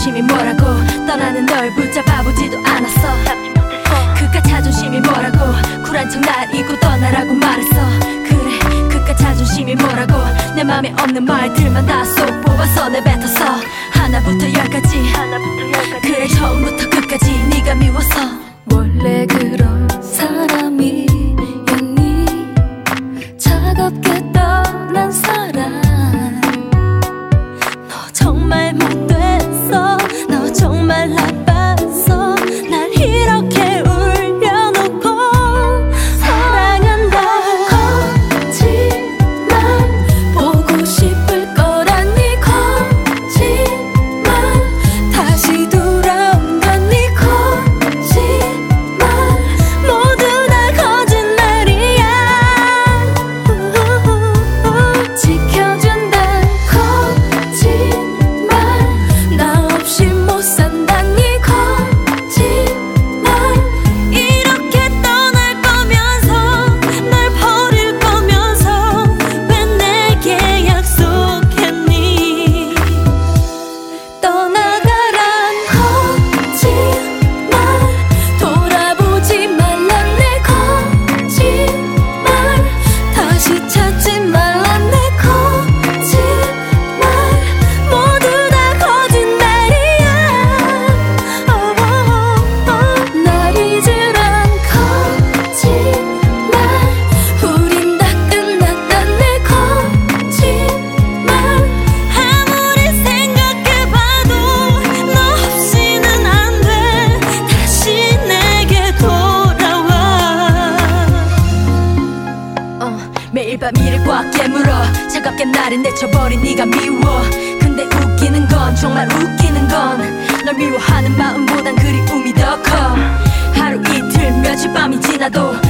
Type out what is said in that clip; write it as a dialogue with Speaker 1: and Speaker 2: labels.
Speaker 1: 자존심이 뭐라고 떠나는 널 붙잡아보지도 않았어. 그깟 자존심이 뭐라고 쿨한 척 날 잊고 떠나라고 말했어. 그래 그깟 자존심이 뭐라고 내 맘에 없는 말들만 다 쏙 뽑아서 내뱉었어. 하나부터 열까지 그래 처음부터 끝까지 네가 미워서.
Speaker 2: 원래 그런 사람이었니? 차갑게 떠난 사람.
Speaker 1: 너 정말 못됐어. 너 정말 나빴어. 날 이렇게 울려놓고
Speaker 2: 사랑한다고 하지만 보고 싶을 거라니 거짓말. 다시 돌아온 건 네 거짓말. 모두 다 거짓말이야. 지켜준다 거짓말. 나 없이 못 산다니 거짓말.
Speaker 1: 이렇게 떠날 거면서 널 버릴 거면서 왜 내게 약속했니?
Speaker 2: 떠나가란 거짓말. 돌아보지 말란 내 거짓말. 다시 찾지 말란 내 거짓말. 모두 다 거짓말이야. 날 잊으란 거짓말. 우린 다 끝났단 내 거짓말.
Speaker 1: 아무리 생각해봐도 너 없이는 안 돼. 다시 내게 돌아와. 매일 밤 이를 꽉 깨물어 차갑게 나를 내쳐버린 네가 미워. 근데 웃기는 건 정말 웃기는 건 널 미워하는 마음보단 그리움이 더 커. 하루 이틀 며칠 밤이 지나도